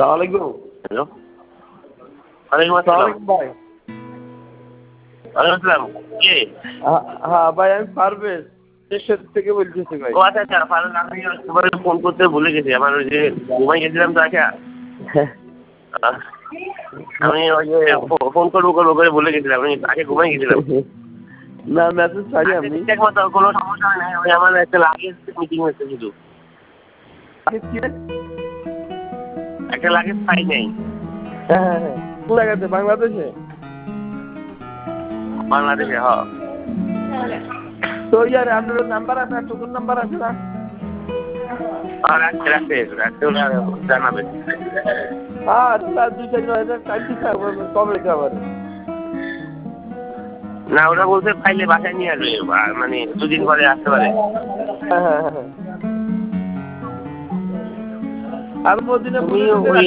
সালামালাইকুম। হ্যালো, ওয়ালাইকুম আসসালাম। ভাই ওয়ালাইকুম আসসালাম। কে? হ্যাঁ ভাই, আমি পারভেজ থেকে বলতেছি ভাই। ও আচ্ছা আচ্ছা, ফারুক, আমি তোমার ফোন করতে ভুলে গেছি। আমার ওই যে ঘুমাই গেছিলাম তো আচ্ছা। আমি ওই যে ফোন করবো করবো করে ভুলে গেছিলাম, আমি আগে ঘুমাই গেছিলাম। না, মেসেজ পাই আমি। ঠিক মতো কোনো সমস্যা হয় নাই, ওই আমার একটা লাগেজ মিটিং হচ্ছে শুধু। একটা লাগেজ পাই নাই। হ্যাঁ, কোন জায়গাতে? বাংলাদেশে? বাংলাদেশে, হ্যাঁ। তো ইয়ার আপনার নাম্বার আছে, টুকুর নাম্বার আছে না? রাখতে রাখতে রাখতে ওরা জানাবে। আর 2-4 টাইম দিতে হবে, কবে খাবার? না, ওরা বলছে ফাইলে বাসায় নিয়ে আসবে, মানে 2 দিন পরে আসতে পারে। হ্যাঁ। আর মদিনা তুমি ওই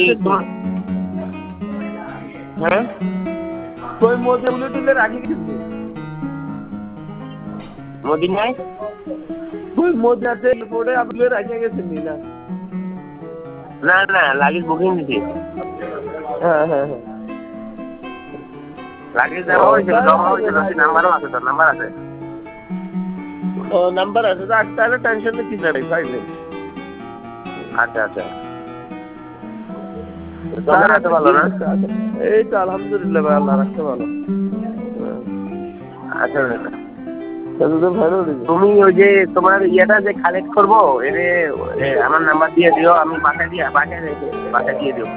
হ্যাঁ, ওই মদিনা টুলে রাখি কিন্তু মদিনায় ওই মদিনাতে পড়ে আপনি রাখে গেছেন না? না না, লাগেজ বুকিং দিছি। হ্যাঁ। লাগেজ দেওয়া হয়েছিল, জমা হয়েছিল, নাম্বারও আছে, তোর নাম্বার আছে। ও, নাম্বার আছে, তাহলে টেনশন কি যাবে পাইলে। আচ্ছা আচ্ছা, তোমার হাতে ভালো না? এই তো আলহামদুলিল্লাহ ভাই, আল্লাহ রাখতে ভালো। আচ্ছা, ভালো। তুমি ওই যে তোমার ইয়েটা যে কালেক্ট করবো, এর আমার নাম্বার দিয়ে দিও, আমি বাসায় দিয়ে দিও।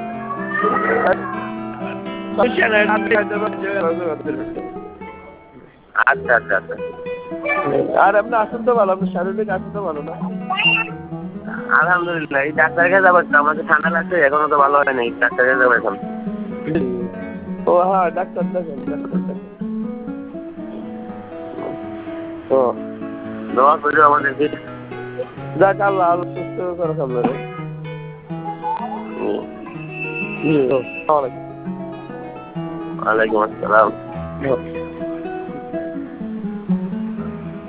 আচ্ছা আচ্ছা আচ্ছা। আর আপনি আসুন তো ভালো, আপনার শারীরিক আসুন তো ভালো না? আলহামদুলিল্লাহ, এই ডাক্তারের কাছে যাবো, আমাকে ঠান্ডা লাগছে, এখনো তো ভালো হয় নাই, ডাক্তারের কাছে যাবো এখন। ও হ্যাঁ, ডাক্তার দেখেন। তো দোয়া করিও আমাদেরকে। যাক, আল্লাহ সুস্থ করে খাবার। ওয়ালাইকুম আসসালাম।